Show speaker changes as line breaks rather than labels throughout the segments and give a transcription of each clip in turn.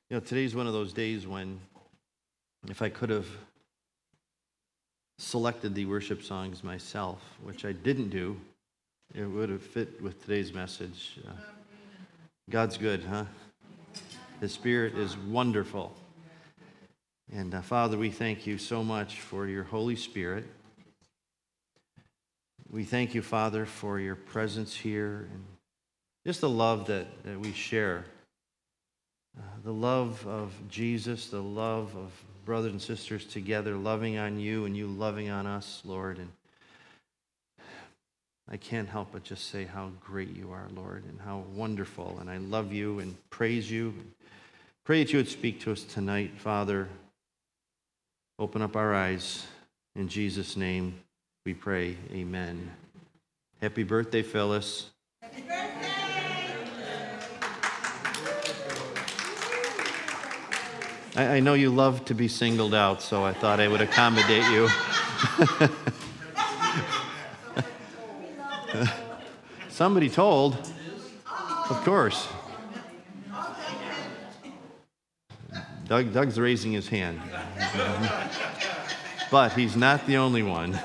Today's one of those days when, if I could have selected the worship songs myself, which I didn't do, it would have fit with today's message. God's good, huh? His Spirit is wonderful. And Father, we thank you so much for your Holy Spirit. We thank you, Father, for your presence here and just the love that we share. The love of Jesus, the love of brothers and sisters together, loving on you and you loving on us, Lord. And I can't help but just say how great you are, Lord, and how wonderful. And I love you and praise you. Pray that you would speak to us tonight, Father. Open up our eyes. In Jesus' name we pray, amen. Happy birthday, Phyllis.
Happy birthday!
I know you love to be singled out, so I thought I would accommodate you. Somebody told. Of course. Doug's raising his hand. But he's not the only one.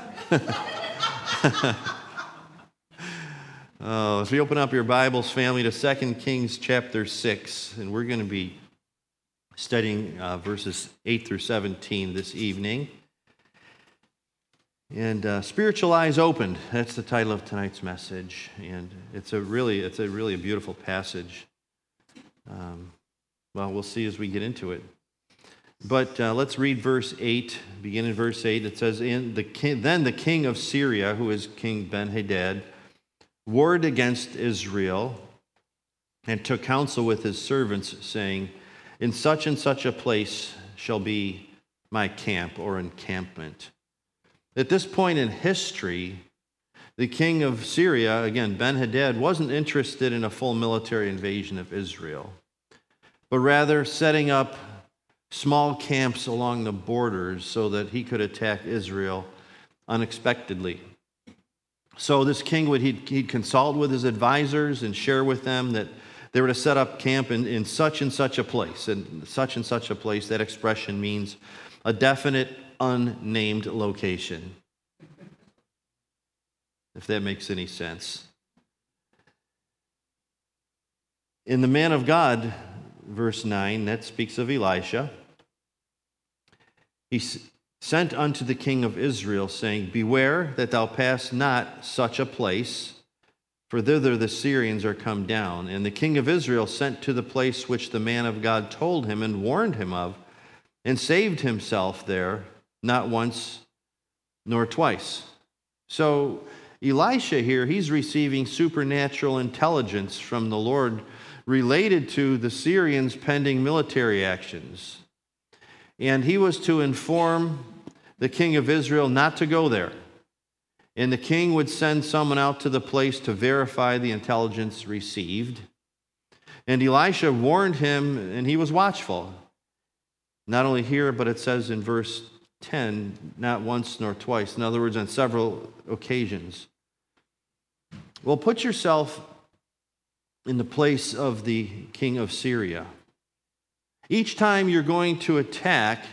As we open up your Bibles, family, to 2 Kings chapter 6, and we're going to be studying verses 8 through 17 this evening. And Spiritual Eyes Opened, that's the title of tonight's message. And it's a really beautiful passage. We'll see as we get into it. But let's read verse 8. Begin in verse 8. It says, Then the king of Syria, who is King Ben-Hadad, warred against Israel and took counsel with his servants, saying, In such and such a place shall be my camp or encampment. At this point in history, the king of Syria, again, Ben-Hadad, wasn't interested in a full military invasion of Israel, but rather setting up small camps along the borders so that he could attack Israel unexpectedly. So this king he'd consult with his advisors and share with them that they were to set up camp in such and such a place. And such a place, that expression means a definite, unnamed location. If that makes any sense. In the man of God, verse 9, that speaks of Elisha. He sent unto the king of Israel, saying, Beware that thou pass not such a place, for thither the Syrians are come down. And the king of Israel sent to the place which the man of God told him and warned him of, and saved himself there, not once nor twice. So Elisha here, he's receiving supernatural intelligence from the Lord related to the Syrians' pending military actions. And he was to inform the king of Israel not to go there. And the king would send someone out to the place to verify the intelligence received. And Elisha warned him, and he was watchful. Not only here, but it says in verse 10, not once nor twice. In other words, on several occasions. Well, put yourself in the place of the king of Syria. Each time you're going to attack,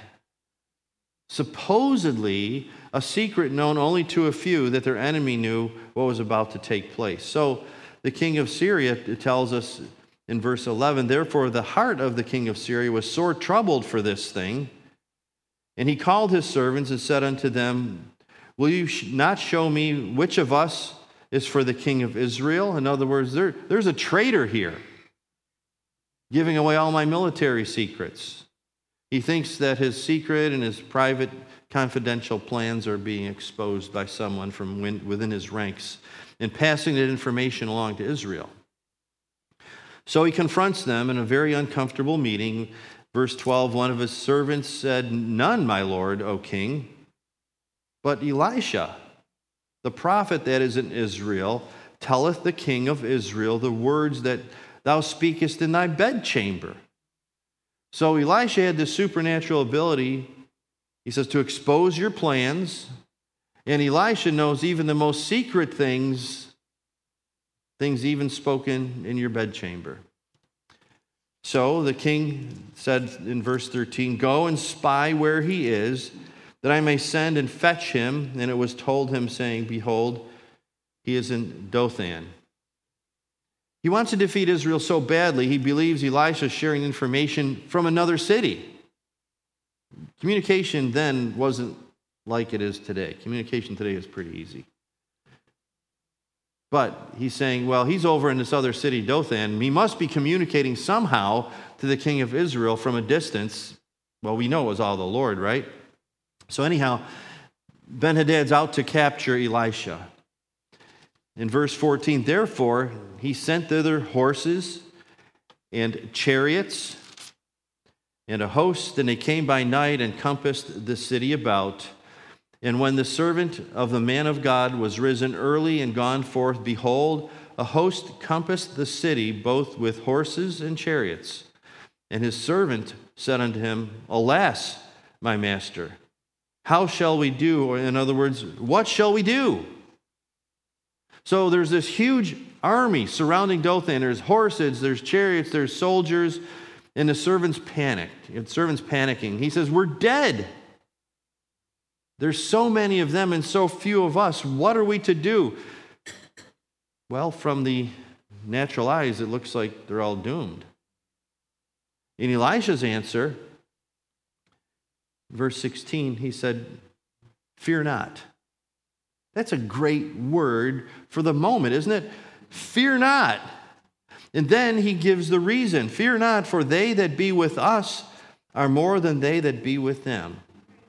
supposedly a secret known only to a few, that their enemy knew what was about to take place. So the king of Syria, it tells us in verse 11, Therefore the heart of the king of Syria was sore troubled for this thing. And he called his servants and said unto them, Will you not show me which of us is for the king of Israel? In other words, there's a traitor here, giving away all my military secrets. He thinks that his secret and his private confidential plans are being exposed by someone from within his ranks and passing that information along to Israel. So he confronts them in a very uncomfortable meeting. Verse 12, one of his servants said, None, my lord, O king, but Elisha, the prophet that is in Israel, telleth the king of Israel the words that thou speakest in thy bedchamber. So Elisha had this supernatural ability, he says, to expose your plans. And Elisha knows even the most secret things even spoken in your bedchamber. So the king said in verse 13, "Go and spy where he is, that I may send and fetch him." And it was told him, saying, "Behold, he is in Dothan." He wants to defeat Israel so badly, he believes Elisha is sharing information from another city. Communication then wasn't like it is today. Communication today is pretty easy. But he's saying, well, he's over in this other city, Dothan. He must be communicating somehow to the king of Israel from a distance. Well, we know it was all the Lord, right? So anyhow, Ben-Hadad's out to capture Elisha. In verse 14, therefore, he sent thither horses and chariots and a host, and they came by night and compassed the city about. And when the servant of the man of God was risen early and gone forth, behold, a host compassed the city, both with horses and chariots. And his servant said unto him, Alas, my master, how shall we do? Or in other words, what shall we do? So there's this huge army surrounding Dothan. There's horses, there's chariots, there's soldiers, and the servant's panicked. The servant's panicking. He says, we're dead. There's so many of them and so few of us. What are we to do? Well, from the natural eyes, it looks like they're all doomed. In Elisha's answer, verse 16, he said, fear not. That's a great word for the moment, isn't it? Fear not. And then he gives the reason. Fear not, for they that be with us are more than they that be with them.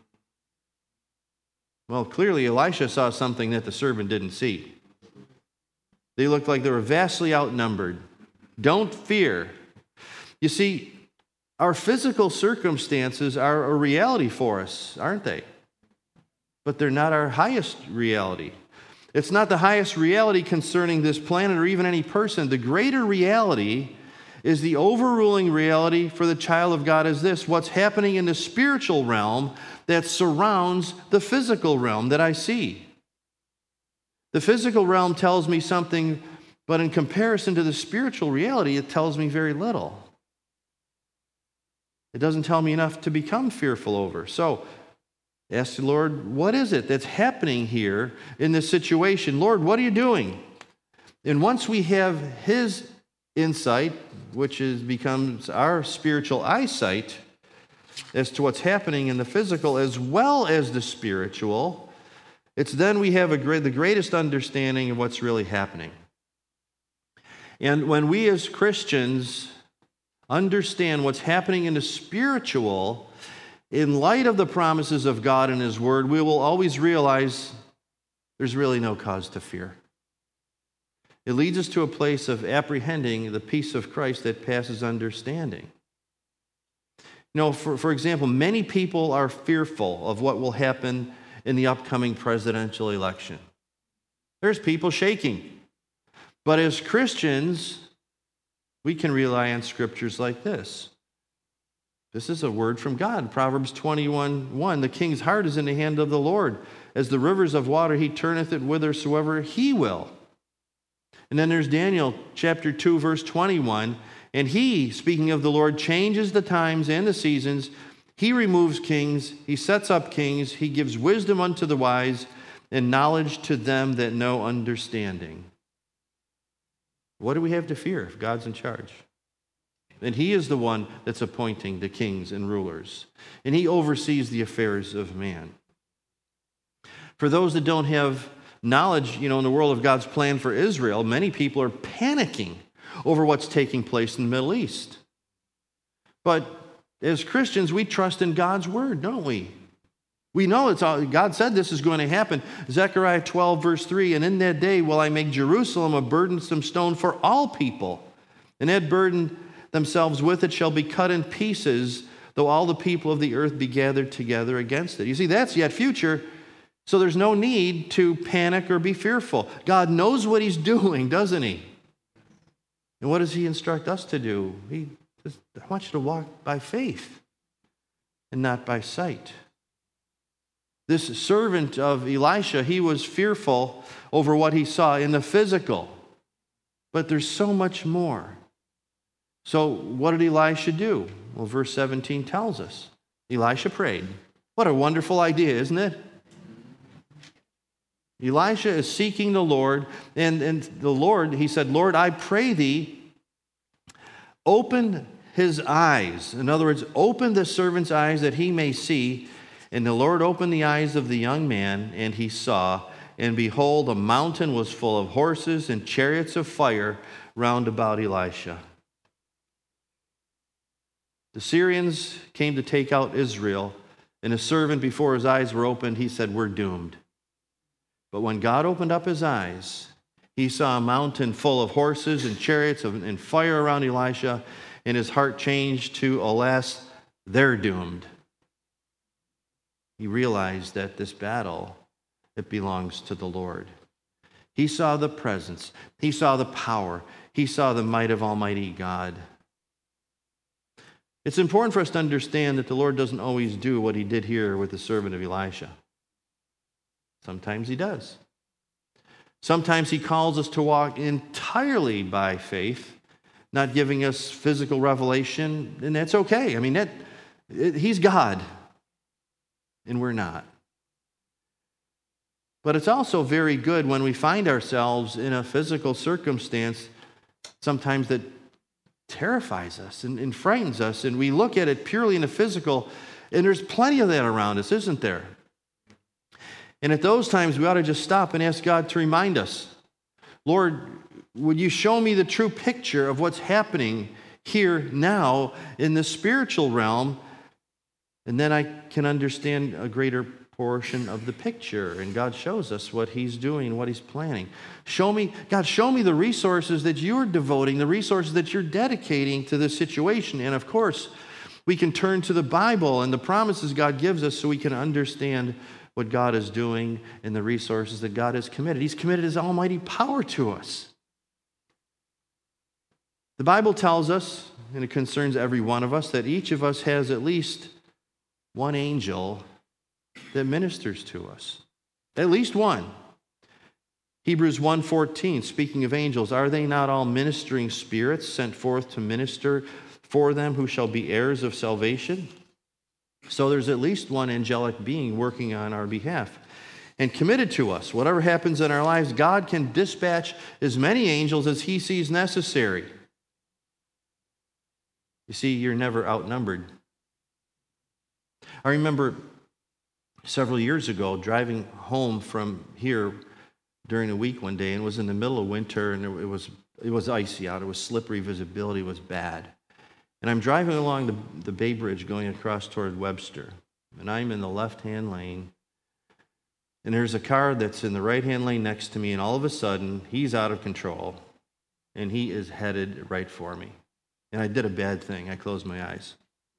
Well, clearly Elisha saw something that the servant didn't see. They looked like they were vastly outnumbered. Don't fear. You see, our physical circumstances are a reality for us, aren't they? But they're not our highest reality. It's not the highest reality concerning this planet or even any person. The greater reality is the overruling reality for the child of God is this: what's happening in the spiritual realm that surrounds the physical realm that I see. The physical realm tells me something, but in comparison to the spiritual reality, it tells me very little. It doesn't tell me enough to become fearful over. So, ask the Lord, what is it that's happening here in this situation? Lord, what are you doing? And once we have His insight, which becomes our spiritual eyesight as to what's happening in the physical as well as the spiritual, it's then we have the greatest understanding of what's really happening. And when we as Christians understand what's happening in the spiritual, in light of the promises of God and His Word, we will always realize there's really no cause to fear. It leads us to a place of apprehending the peace of Christ that passes understanding. You know, for example, many people are fearful of what will happen in the upcoming presidential election. There's people shaking. But as Christians, we can rely on scriptures like this. This is a word from God. Proverbs 21:1, the king's heart is in the hand of the Lord. As the rivers of water, He turneth it whithersoever He will. And then there's Daniel chapter 2, verse 21. And He, speaking of the Lord, changes the times and the seasons. He removes kings. He sets up kings. He gives wisdom unto the wise and knowledge to them that know understanding. What do we have to fear if God's in charge? And He is the one that's appointing the kings and rulers. And He oversees the affairs of man. For those that don't have knowledge, in the world of God's plan for Israel, many people are panicking over what's taking place in the Middle East. But as Christians, we trust in God's word, don't we? We know God said this is going to happen. Zechariah 12, verse 3, and in that day will I make Jerusalem a burdensome stone for all people, and that burden themselves with it shall be cut in pieces, though all the people of the earth be gathered together against it. You see, that's yet future, so there's no need to panic or be fearful. God knows what He's doing, doesn't He? And what does He instruct us to do? He says, I want you to walk by faith and not by sight. This servant of Elisha, he was fearful over what he saw in the physical. But there's so much more. So what did Elisha do? Well, verse 17 tells us. Elisha prayed. What a wonderful idea, isn't it? Elisha is seeking the Lord, and the Lord, he said, Lord, I pray thee, open his eyes. In other words, open the servant's eyes that he may see. And the Lord opened the eyes of the young man, and he saw, and behold, a mountain was full of horses and chariots of fire round about Elisha. The Syrians came to take out Israel, and a servant, before his eyes were opened, he said, we're doomed. But when God opened up his eyes, he saw a mountain full of horses and chariots and fire around Elisha, and his heart changed to, alas, they're doomed. He realized that this battle, it belongs to the Lord. He saw the presence. He saw the power. He saw the might of Almighty God. It's important for us to understand that the Lord doesn't always do what he did here with the servant of Elisha. Sometimes he does. Sometimes he calls us to walk entirely by faith, not giving us physical revelation, and that's okay. I mean, he's God, and we're not. But it's also very good when we find ourselves in a physical circumstance, sometimes that terrifies us and frightens us, and we look at it purely in the physical, and there's plenty of that around us, isn't there? And at those times, we ought to just stop and ask God to remind us, Lord, would you show me the true picture of what's happening here now in the spiritual realm? And then I can understand a greater portion of the picture. And God shows us what he's doing, what he's planning. God, show me the resources that you're devoting, the resources that you're dedicating to this situation. And of course, we can turn to the Bible and the promises God gives us so we can understand what God is doing and the resources that God has committed. He's committed his almighty power to us. The Bible tells us, and it concerns every one of us, that each of us has at least one angel that ministers to us. At least one. Hebrews 1:14, speaking of angels, are they not all ministering spirits sent forth to minister for them who shall be heirs of salvation? So there's at least one angelic being working on our behalf and committed to us. Whatever happens in our lives, God can dispatch as many angels as he sees necessary. You see, you're never outnumbered. I remember several years ago driving home from here during the week one day, and it was in the middle of winter, and it was icy out. It was slippery. Visibility was bad. And I'm driving along the Bay Bridge going across toward Webster, and I'm in the left-hand lane, and there's a car that's in the right-hand lane next to me, and all of a sudden, he's out of control, and he is headed right for me. And I did a bad thing. I closed my eyes.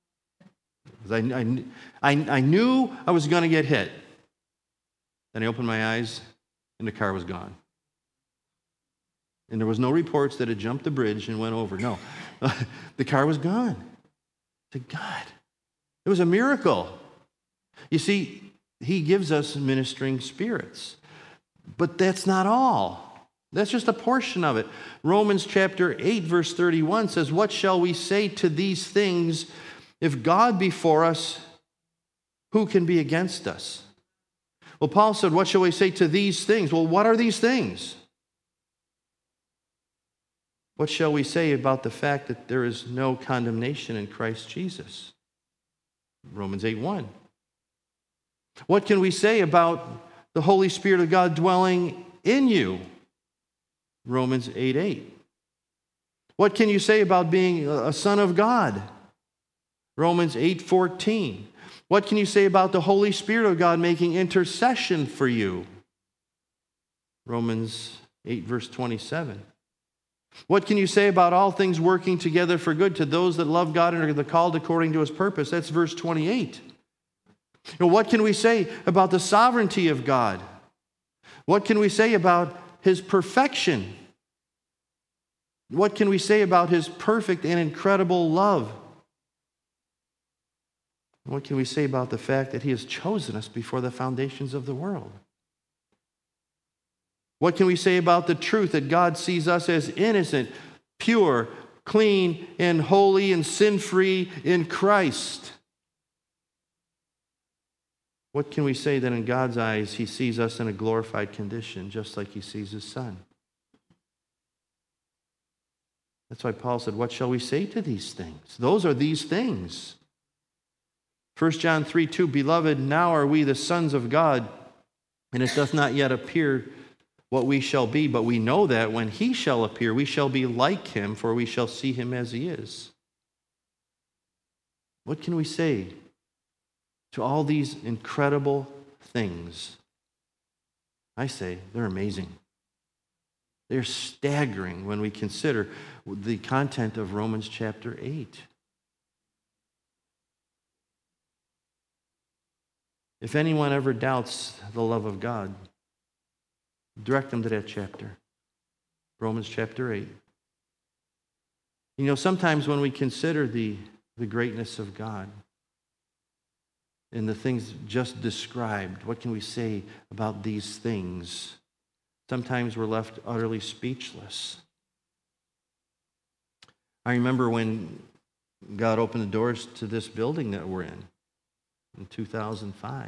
I knew I was going to get hit. Then I opened my eyes, and the car was gone. And there was no reports that it jumped the bridge and went over. No, the car was gone. To God, it was a miracle. You see, he gives us ministering spirits. But that's not all. That's just a portion of it. Romans chapter 8, verse 31 says, what shall we say to these things? If God be for us, who can be against us? Well, Paul said, what shall we say to these things? Well, what are these things? What shall we say about the fact that there is no condemnation in Christ Jesus? Romans 8:1. What can we say about the Holy Spirit of God dwelling in you? Romans 8:8. What can you say about being a son of God? Romans 8:14. What can you say about the Holy Spirit of God making intercession for you? Romans 8, verse 27. What can you say about all things working together for good to those that love God and are called according to his purpose? That's verse 28. What can we say about the sovereignty of God? What can we say about his perfection? What can we say about his perfect and incredible love? What can we say about the fact that he has chosen us before the foundations of the world? What can we say about the truth that God sees us as innocent, pure, clean and holy and sin-free in Christ. What can we say that in God's eyes he sees us in a glorified condition, just like he sees his Son? That's why Paul said, what shall we say to these things? Those are these things. 1 John 3:2, Beloved, now are we the sons of God, and it doth not yet appear what we shall be, but we know that when he shall appear, we shall be like him, for we shall see him as he is. What can we say to all these incredible things? I say they're amazing. They're staggering when we consider the content of Romans chapter 8. If anyone ever doubts the love of God, direct them to that chapter, Romans chapter 8. You know, sometimes when we consider the greatness of God and the things just described, what can we say about these things? Sometimes we're left utterly speechless. I remember when God opened the doors to this building that we're in 2005.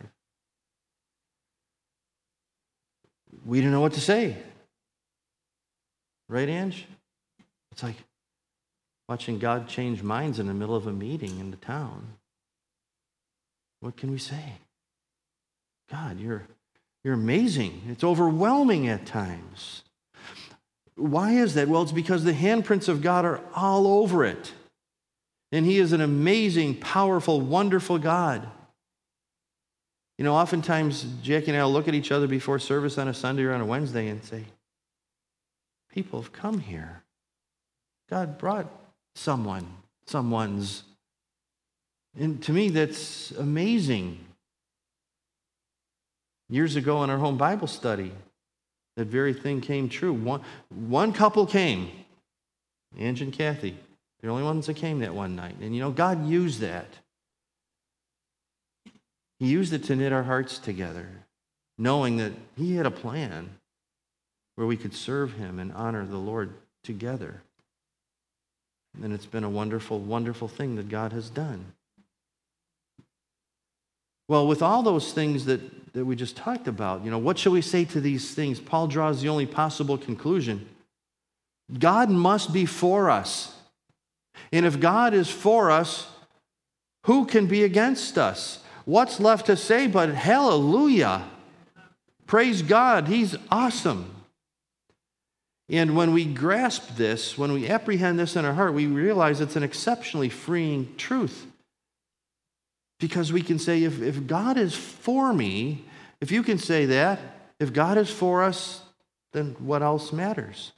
We didn't know what to say. Right, Ange? It's like watching God change minds in the middle of a meeting in the town. What can we say? God, you're amazing. It's overwhelming at times. Why is that? Well, it's because the handprints of God are all over it. And he is an amazing, powerful, wonderful God. You know, oftentimes Jackie and I will look at each other before service on a Sunday or on a Wednesday and say, people have come here. God brought someone's. And to me, that's amazing. Years ago in our home Bible study, that very thing came true. One couple came, Ange and Kathy. They're the only ones that came that one night. And you know, God used that. He used it to knit our hearts together, knowing that he had a plan where we could serve him and honor the Lord together. And it's been a wonderful, wonderful thing that God has done. Well, with all those things that we just talked about, you know, what shall we say to these things? Paul draws the only possible conclusion. God must be for us. And if God is for us, who can be against us? What's left to say but hallelujah? Praise God, he's awesome. And when we grasp this, when we apprehend this in our heart, we realize it's an exceptionally freeing truth. Because we can say, if God is for me, if you can say that, if God is for us, then what else matters?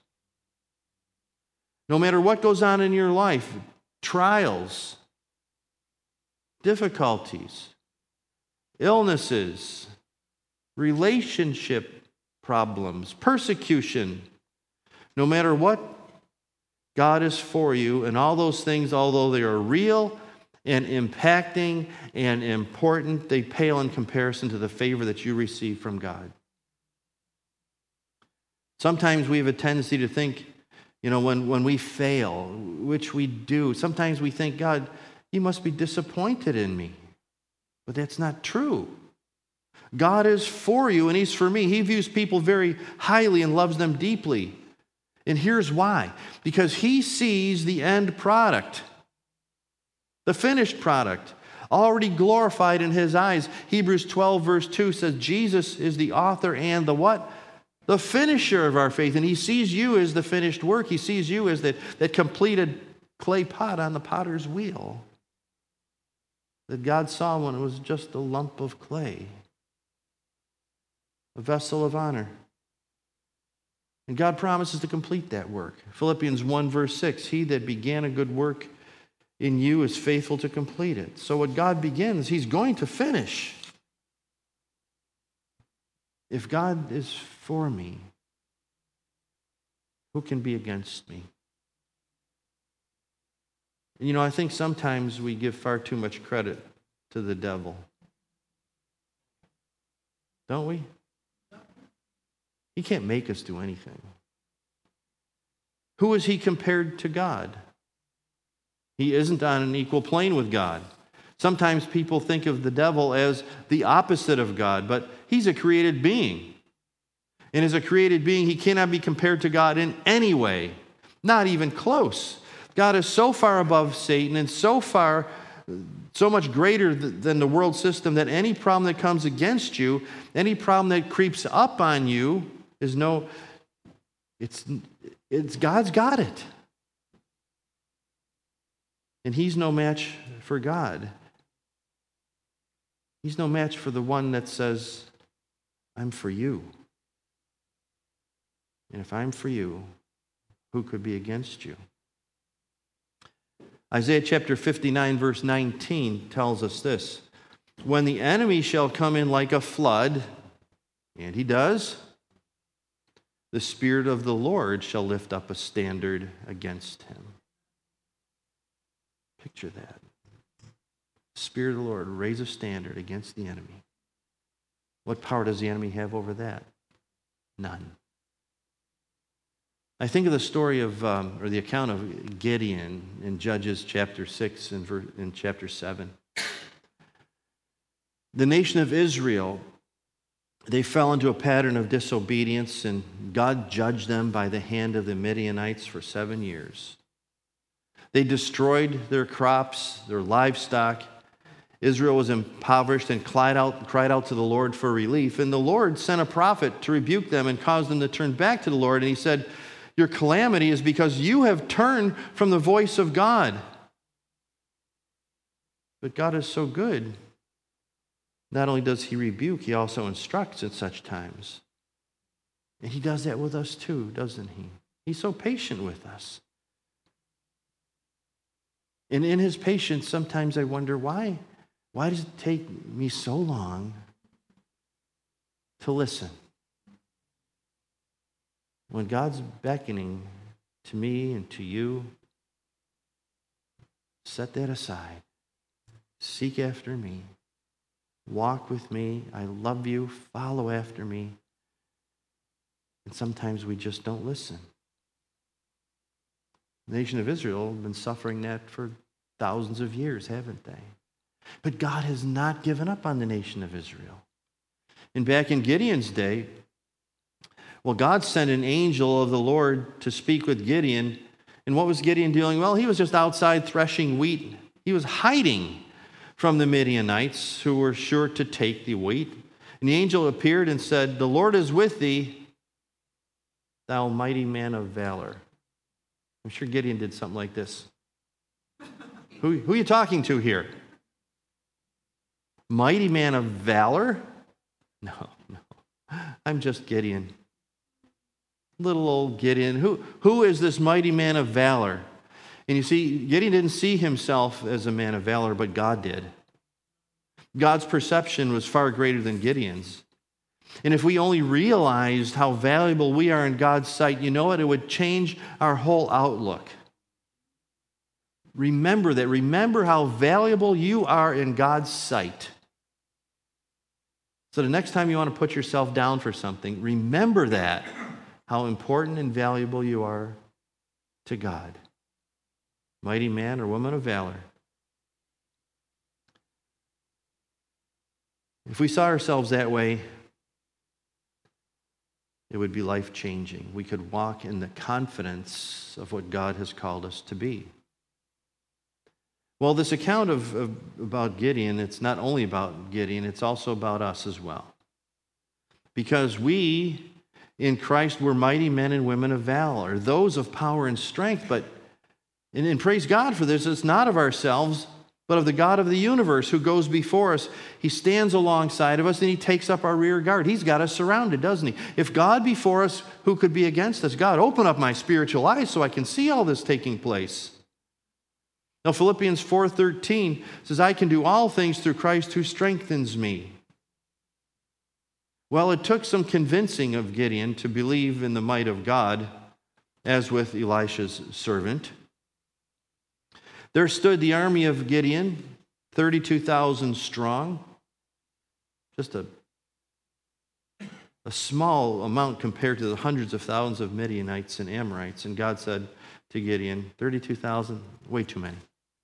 No matter what goes on in your life, trials, difficulties, illnesses, relationship problems, persecution, no matter what, God is for you, and all those things, although they are real and impacting and important, they pale in comparison to the favor that you receive from God. Sometimes we have a tendency to think, you know, when we fail, which we do, sometimes we think, God, you must be disappointed in me. But that's not true. God is for you and he's for me. He views people very highly and loves them deeply. And here's why. Because he sees the end product, the finished product, already glorified in his eyes. Hebrews 12 verse 2 says Jesus is the author and the what? The finisher of our faith. And he sees you as the finished work. He sees you as that completed clay pot on the potter's wheel that God saw when it was just a lump of clay, a vessel of honor. And God promises to complete that work. Philippians 1 verse 6, he that began a good work in you is faithful to complete it. So what God begins, he's going to finish. If God is for me, who can be against me? You know, I think sometimes we give far too much credit to the devil. Don't we? He can't make us do anything. Who is he compared to God? He isn't on an equal plane with God. Sometimes people think of the devil as the opposite of God, but he's a created being. And as a created being, he cannot be compared to God in any way, not even close. God is so far above Satan and so much greater than the world system that any problem that comes against you, any problem that creeps up on you it's God's got it. And he's no match for God. He's no match for the one that says, I'm for you. And if I'm for you, who could be against you? Isaiah chapter 59, verse 19 tells us this. When the enemy shall come in like a flood, and he does, the Spirit of the Lord shall lift up a standard against him. Picture that. The Spirit of the Lord raise a standard against the enemy. What power does the enemy have over that? None. I think of the story of, or the account of Gideon in Judges chapter 6 and in chapter 7. The nation of Israel, they fell into a pattern of disobedience, and God judged them by the hand of the Midianites for 7 years. They destroyed their crops, their livestock. Israel was impoverished and cried out to the Lord for relief. And the Lord sent a prophet to rebuke them and cause them to turn back to the Lord. And he said, your calamity is because you have turned from the voice of God. But God is so good. Not only does he rebuke, he also instructs at such times. And he does that with us too, doesn't he? He's so patient with us. And in his patience, sometimes I wonder, why does it take me so long to listen? When God's beckoning to me and to you, set that aside. Seek after me. Walk with me. I love you. Follow after me. And sometimes we just don't listen. The nation of Israel have been suffering that for thousands of years, haven't they? But God has not given up on the nation of Israel. And back in Gideon's day, God sent an angel of the Lord to speak with Gideon. And what was Gideon doing? Well, he was just outside threshing wheat. He was hiding from the Midianites who were sure to take the wheat. And the angel appeared and said, the Lord is with thee, thou mighty man of valor. I'm sure Gideon did something like this. Who are you talking to here? Mighty man of valor? No. I'm just Gideon. Little old Gideon. Who is this mighty man of valor? And you see, Gideon didn't see himself as a man of valor, but God did. God's perception was far greater than Gideon's. And if we only realized how valuable we are in God's sight, you know what? It would change our whole outlook. Remember that. Remember how valuable you are in God's sight. So the next time you want to put yourself down for something, remember that, how important and valuable you are to God. Mighty man or woman of valor. If we saw ourselves that way, it would be life-changing. We could walk in the confidence of what God has called us to be. Well, this account about Gideon, it's not only about Gideon, it's also about us as well. Because we, in Christ, were mighty men and women of valor, those of power and strength, and praise God for this, it's not of ourselves, but of the God of the universe who goes before us. He stands alongside of us and he takes up our rear guard. He's got us surrounded, doesn't he? If God be for us, who could be against us? God, open up my spiritual eyes so I can see all this taking place. Now, Philippians 4:13 says, I can do all things through Christ who strengthens me. Well, it took some convincing of Gideon to believe in the might of God, as with Elisha's servant. There stood the army of Gideon, 32,000 strong, just a small amount compared to the hundreds of thousands of Midianites and Amorites. And God said to Gideon, 32,000, way too many.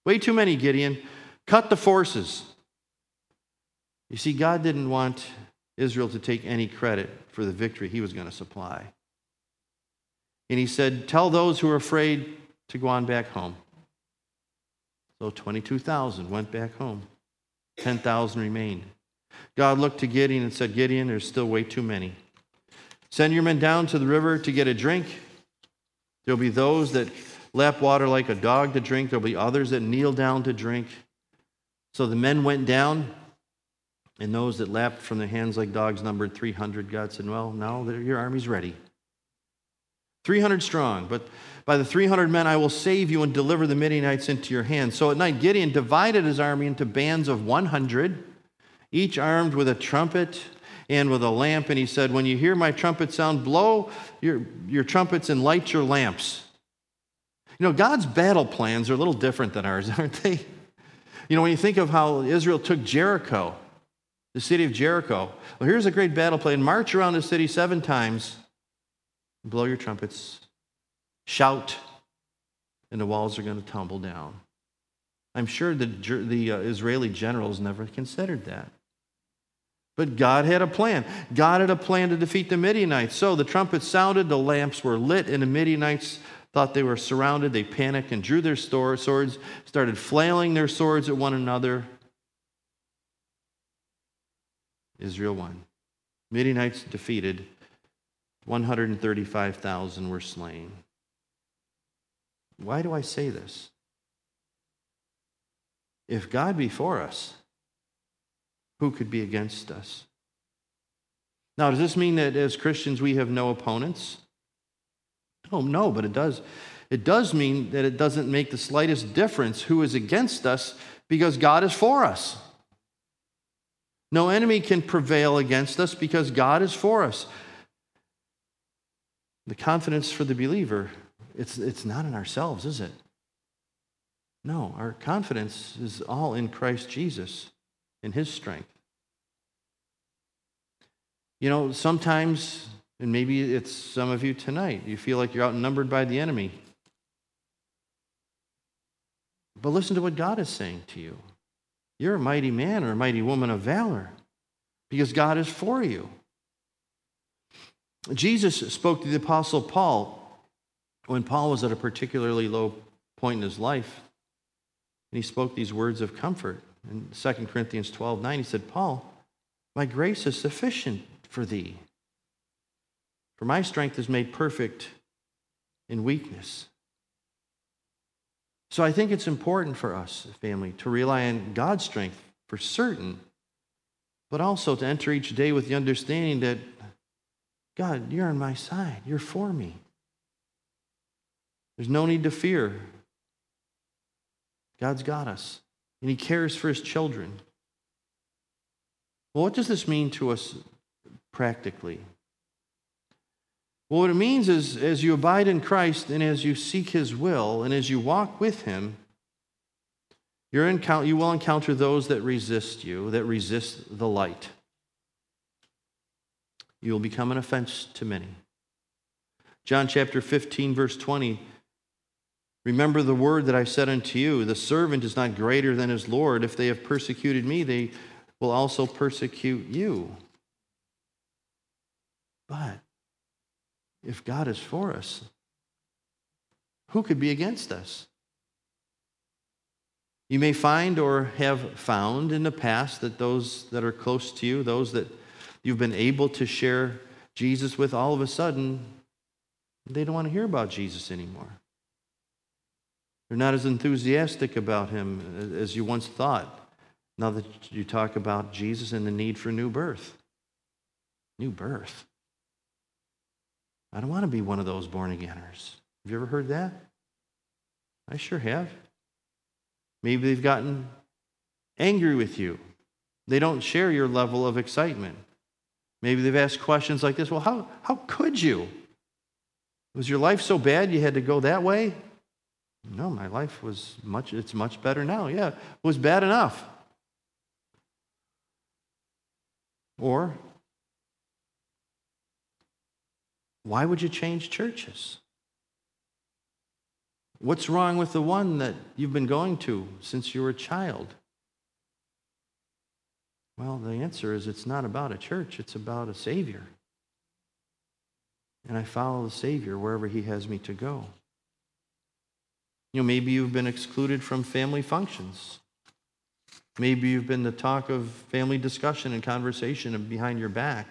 Way too many, Gideon. Cut the forces. You see, God didn't want Israel to take any credit for the victory he was going to supply. And he said, tell those who are afraid to go on back home. So 22,000 went back home. 10,000 remained. God looked to Gideon and said, Gideon, there's still way too many. Send your men down to the river to get a drink. There'll be those that lap water like a dog to drink. There'll be others that kneel down to drink. So the men went down, and those that lapped from their hands like dogs numbered 300. God said, well, now your army's ready. 300 strong, but by the 300 men I will save you and deliver the Midianites into your hands. So at night Gideon divided his army into bands of 100, each armed with a trumpet and with a lamp. And he said, when you hear my trumpet sound, blow your trumpets and light your lamps. You know, God's battle plans are a little different than ours, aren't they? You know, when you think of how Israel took Jericho, the city of Jericho. Well, here's a great battle plan. March around the city 7 times. Blow your trumpets, shout, and the walls are going to tumble down. I'm sure the Israeli generals never considered that. But God had a plan. God had a plan to defeat the Midianites. So the trumpets sounded, the lamps were lit, and the Midianites thought they were surrounded. They panicked and drew their swords, started flailing their swords at one another. Israel won. Midianites defeated. 135,000 were slain. Why do I say this? If God be for us, who could be against us? Now, does this mean that as Christians we have no opponents? Oh, no, but it does. It does mean that it doesn't make the slightest difference who is against us because God is for us. No enemy can prevail against us because God is for us. The confidence for the believer, it's not in ourselves, is it? No, our confidence is all in Christ Jesus, in his strength. You know, sometimes, and maybe it's some of you tonight, you feel like you're outnumbered by the enemy. But listen to what God is saying to you. You're a mighty man or a mighty woman of valor because God is for you. Jesus spoke to the Apostle Paul when Paul was at a particularly low point in his life. And he spoke these words of comfort. In 2 Corinthians 12:9, he said, Paul, my grace is sufficient for thee. For my strength is made perfect in weakness. So I think it's important for us, family, to rely on God's strength for certain, but also to enter each day with the understanding that, God, you're on my side. You're for me. There's no need to fear. God's got us, and he cares for his children. Well, what does this mean to us practically? Well, what it means is as you abide in Christ and as you seek his will and as you walk with him, you will encounter those that resist you, that resist the light. You will become an offense to many. John chapter 15, verse 20. Remember the word that I said unto you, the servant is not greater than his Lord. If they have persecuted me, they will also persecute you. But if God is for us, who could be against us? You may find or have found in the past that those that are close to you, those that you've been able to share Jesus with, all of a sudden, they don't want to hear about Jesus anymore. They're not as enthusiastic about him as you once thought, now that you talk about Jesus and the need for new birth. New birth. I don't want to be one of those born-againers. Have you ever heard that? I sure have. Maybe they've gotten angry with you. They don't share your level of excitement. Maybe they've asked questions like this, well, how could you? Was your life so bad you had to go that way? No, my life it's much better now. Yeah, it was bad enough. Or, why would you change churches? What's wrong with the one that you've been going to since you were a child? Well, the answer is it's not about a church, it's about a Savior. And I follow the Savior wherever he has me to go. Maybe you've been excluded from family functions. Maybe you've been the talk of family discussion and conversation and behind your back.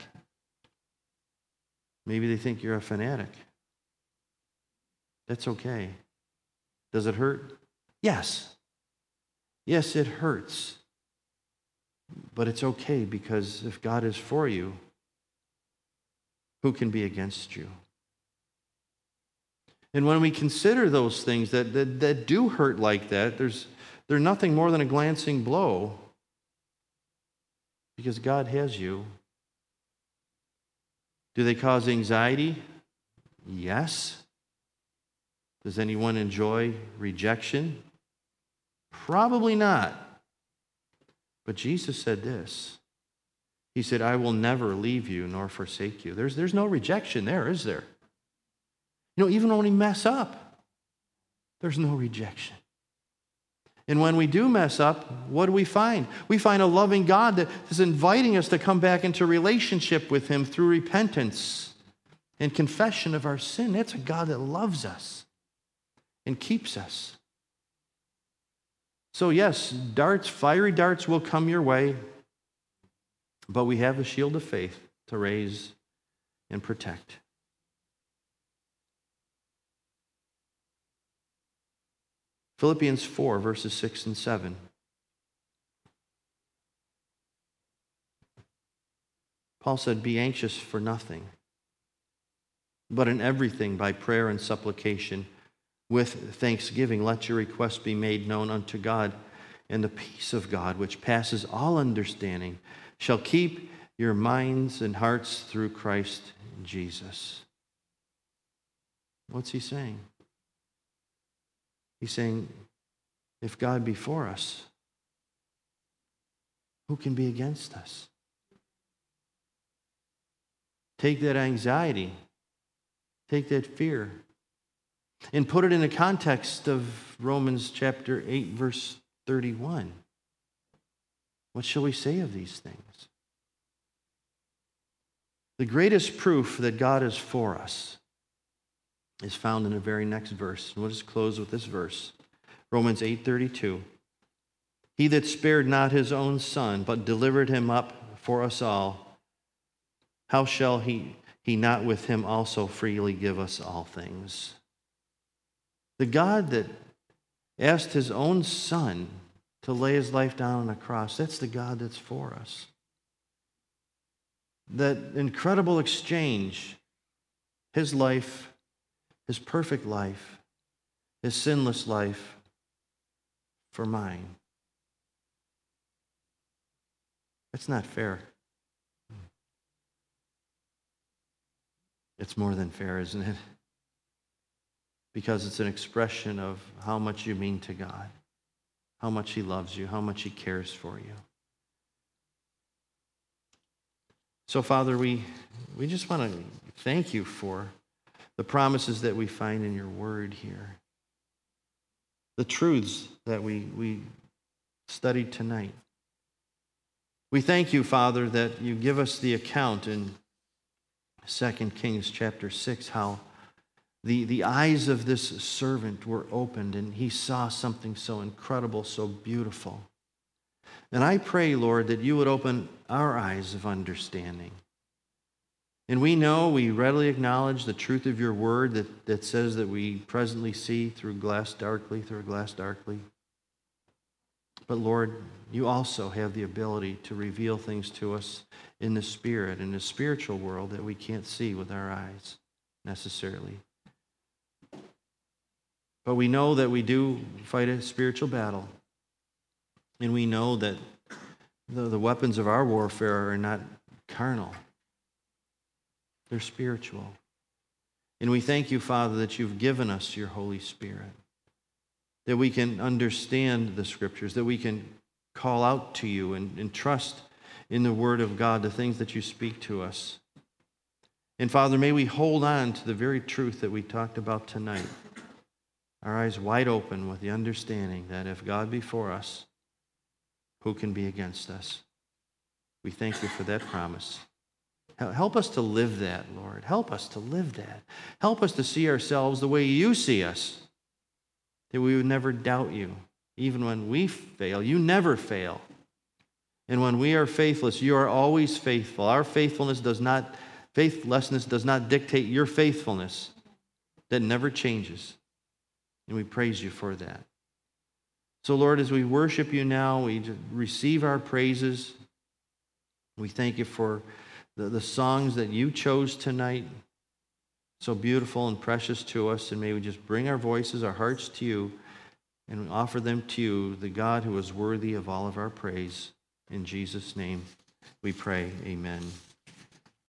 Maybe they think you're a fanatic. That's okay. Does it hurt? Yes. Yes, it hurts. But it's okay, because if God is for you, who can be against you? And when we consider those things that do hurt like that, they're nothing more than a glancing blow, because God has you. Do they cause anxiety? Yes. Does anyone enjoy rejection? Probably not. But Jesus said this. He said, I will never leave you nor forsake you. There's no rejection there, is there? Even when we mess up, there's no rejection. And when we do mess up, what do we find? We find a loving God that is inviting us to come back into relationship with him through repentance and confession of our sin. That's a God that loves us and keeps us. So yes, fiery darts will come your way, but we have the shield of faith to raise and protect. Philippians 4, verses 6 and 7. Paul said, be anxious for nothing, but in everything by prayer and supplication, with thanksgiving, let your requests be made known unto God, and the peace of God, which passes all understanding, shall keep your minds and hearts through Christ Jesus. What's he saying? He's saying, if God be for us, who can be against us? Take that anxiety, take that fear, and put it in the context of Romans chapter 8, verse 31. What shall we say of these things? The greatest proof that God is for us is found in the very next verse. And we'll just close with this verse. Romans 8:32. He that spared not his own son, but delivered him up for us all, how shall he not with him also freely give us all things? The God that asked his own son to lay his life down on a cross, that's the God that's for us. That incredible exchange, his life, his perfect life, his sinless life for mine. That's not fair. It's more than fair, isn't it? Because it's an expression of how much you mean to God, how much he loves you, how much he cares for you. So, Father, we just want to thank you for the promises that we find in your word here, the truths that we studied tonight. We thank you, Father, that you give us the account in 2 Kings chapter 6, how the eyes of this servant were opened and he saw something so incredible, so beautiful. And I pray, Lord, that you would open our eyes of understanding. And we readily acknowledge the truth of your word that says that we presently see through a glass darkly. But Lord, you also have the ability to reveal things to us in the spirit, in the spiritual world that we can't see with our eyes necessarily. But we know that we do fight a spiritual battle. And we know that the weapons of our warfare are not carnal. They're spiritual. And we thank you, Father, that you've given us your Holy Spirit, that we can understand the Scriptures, that we can call out to you and trust in the Word of God, the things that you speak to us. And Father, may we hold on to the very truth that we talked about tonight, our eyes wide open with the understanding that if God be for us, who can be against us? We thank you for that promise. Help us to live that, Lord. Help us to live that. Help us to see ourselves the way you see us, that we would never doubt you. Even when we fail, you never fail. And when we are faithless, you are always faithful. Our faithfulness faithlessness does not dictate your faithfulness. That never changes. And we praise you for that. So, Lord, as we worship you now, we receive our praises. We thank you for the songs that you chose tonight, so beautiful and precious to us. And may we just bring our voices, our hearts to you, and offer them to you, the God who is worthy of all of our praise. In Jesus' name we pray, amen.